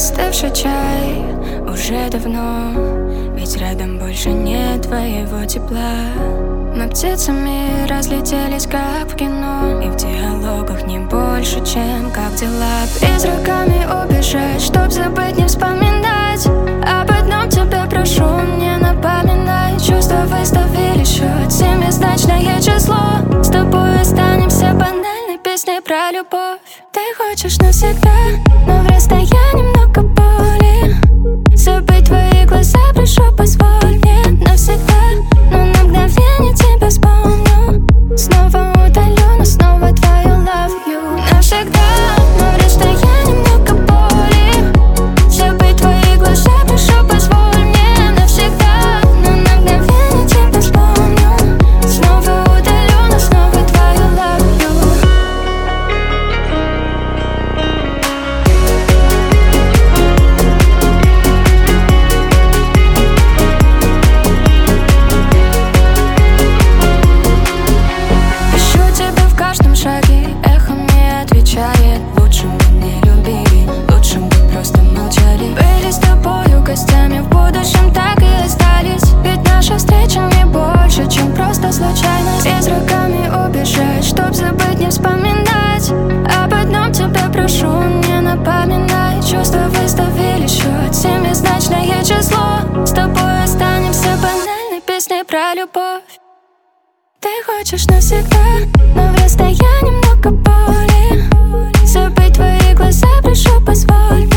Остывший чай уже давно, ведь рядом больше нет твоего тепла. Мы птицами разлетелись, как в кино, и в диалогах не больше, чем как дела. Призраками убежать, чтоб забыть, не вспоминать. Об одном тебя прошу, не напоминай. Чувства выставили счет, семизначное число. С тобой останемся банальной песней про любовь. Ты хочешь навсегда, но в расстоянии много боли. Забыть твои глаза, прошу, позволь мне навсегда. Но на мгновение тебя вспомню. Снова удалю, но снова твою love you. Навсегда, но в расстоянии много боли. Забыть твои глаза, прошу, позволь мне навсегда. Но на мгновение тебя вспомню. Снова удалю, но снова твою love you. Шаги эхами отвечает: лучше бы не любили, лучше бы просто молчали. Были с тобою гостями, в будущем так и остались. Ведь наша встреча не больше, чем просто случайность. Призраками убежать, чтоб забыть, не вспоминать. Об одном тебя прошу, не напоминай. Чувства выставили счет, семизначное число. С тобой останемся банальной песней про любовь. Ты хочешь навсегда, но в расстоянии много боли. Забыть твои глаза, прошу, позволь.